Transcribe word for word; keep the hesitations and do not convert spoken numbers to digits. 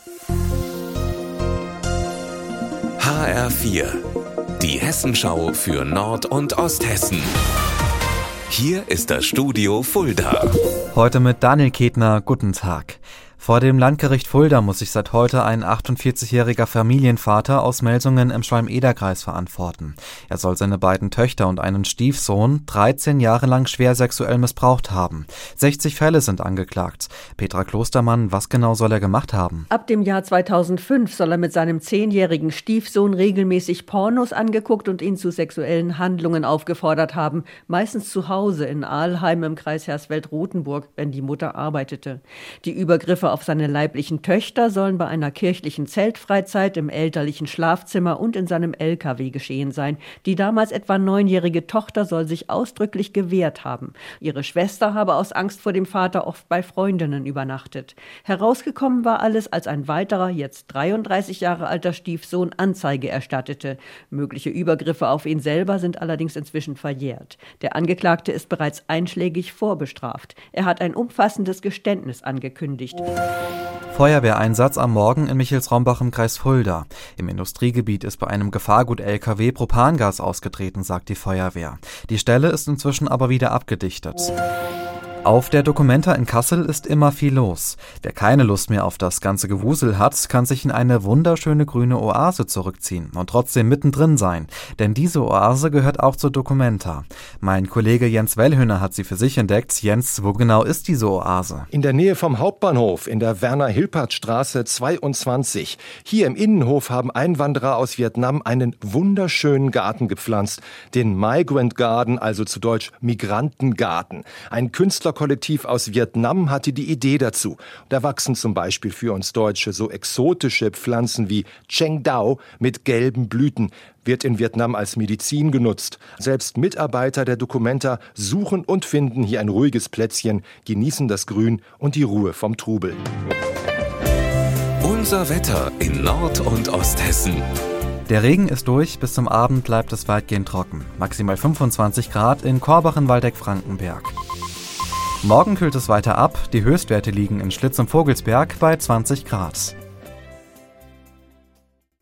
H R vier, die Hessenschau für Nord- und Osthessen. Hier ist das Studio Fulda. Heute mit Daniel Ketner, guten Tag. Vor dem Landgericht Fulda muss sich seit heute ein achtundvierzigjähriger Familienvater aus Melsungen im Schwalm-Eder-Kreis verantworten. Er soll seine beiden Töchter und einen Stiefsohn dreizehn Jahre lang schwer sexuell missbraucht haben. sechzig Fälle sind angeklagt. Petra Klostermann, was genau soll er gemacht haben? Ab dem Jahr zweitausendfünf soll er mit seinem zehnjährigen Stiefsohn regelmäßig Pornos angeguckt und ihn zu sexuellen Handlungen aufgefordert haben. Meistens zu Hause in Aalheim im Kreis Hersfeld-Rotenburg, wenn die Mutter arbeitete. Die Übergriffe auf seine leiblichen Töchter sollen bei einer kirchlichen Zeltfreizeit im elterlichen Schlafzimmer und in seinem L K W geschehen sein. Die damals etwa neunjährige Tochter soll sich ausdrücklich gewehrt haben. Ihre Schwester habe aus Angst vor dem Vater oft bei Freundinnen übernachtet. Herausgekommen war alles, als ein weiterer, jetzt dreiunddreißig Jahre alter Stiefsohn Anzeige erstattete. Mögliche Übergriffe auf ihn selber sind allerdings inzwischen verjährt. Der Angeklagte ist bereits einschlägig vorbestraft. Er hat ein umfassendes Geständnis angekündigt. Feuerwehreinsatz am Morgen in Michelsrombach im Kreis Fulda. Im Industriegebiet ist bei einem Gefahrgut-L K W Propangas ausgetreten, sagt die Feuerwehr. Die Stelle ist inzwischen aber wieder abgedichtet. Auf der Documenta in Kassel ist immer viel los. Wer keine Lust mehr auf das ganze Gewusel hat, kann sich in eine wunderschöne grüne Oase zurückziehen und trotzdem mittendrin sein. Denn diese Oase gehört auch zur Documenta. Mein Kollege Jens Wellhöhner hat sie für sich entdeckt. Jens, wo genau ist diese Oase? In der Nähe vom Hauptbahnhof in der Werner-Hilpert-Straße zweiundzwanzig. Hier im Innenhof haben Einwanderer aus Vietnam einen wunderschönen Garten gepflanzt. Den Migrant Garden, also zu Deutsch Migrantengarten. Ein Künstler Kollektiv aus Vietnam hatte die Idee dazu. Da wachsen zum Beispiel für uns Deutsche so exotische Pflanzen wie Cheng Dao mit gelben Blüten. Wird in Vietnam als Medizin genutzt. Selbst Mitarbeiter der Documenta suchen und finden hier ein ruhiges Plätzchen, genießen das Grün und die Ruhe vom Trubel. Unser Wetter in Nord- und Osthessen. Der Regen ist durch, bis zum Abend bleibt es weitgehend trocken. Maximal fünfundzwanzig Grad in Korbachen-Waldeck-Frankenberg. Morgen kühlt es weiter ab, die Höchstwerte liegen in Schlitz im Vogelsberg bei zwanzig Grad.